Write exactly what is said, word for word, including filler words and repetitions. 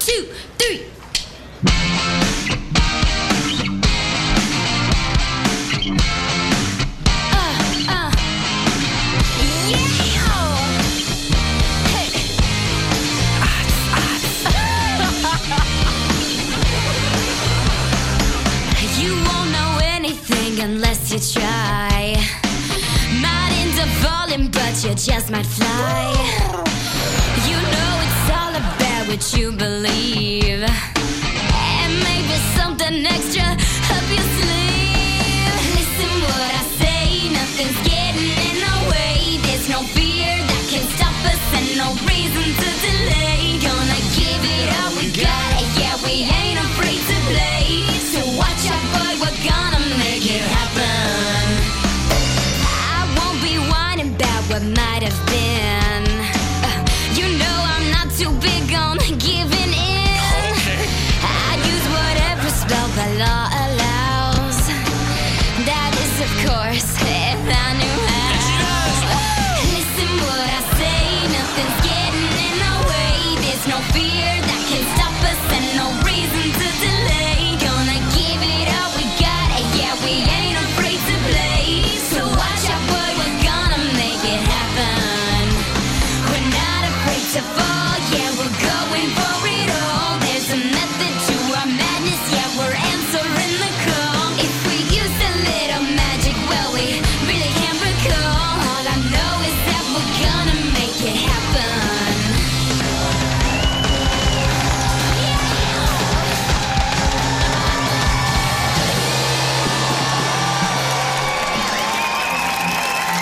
two, three. Unless you try, might end up falling, but you just might fly. You know it's all about what you believe, and maybe something extra up your sleeve. Listen what I say, nothing's getting in our way. There's no fear that can stop us, and no reason to delay. Gonna give it all we got, yeah, we ain't afraid to play. So watch out, boy, we're gonna make it happen. I won't be whining about what might have been. Uh, you know I'm not too big on giving in. I use whatever spell the law allows. That is, of course, if I knew how. Listen what I say, nothing's getting in our way. There's no fear that can stop us, and no reason to delay. Gonna give it all we got, yeah, we ain't afraid to play. So watch out, boy, we're gonna make it happen. We're not afraid to fall, yeah, we're going for it all. There's a method to our madness, yeah, we're answering the call. If we use a little magic, well, we really can't recall. All I know is that we're gonna make it happen.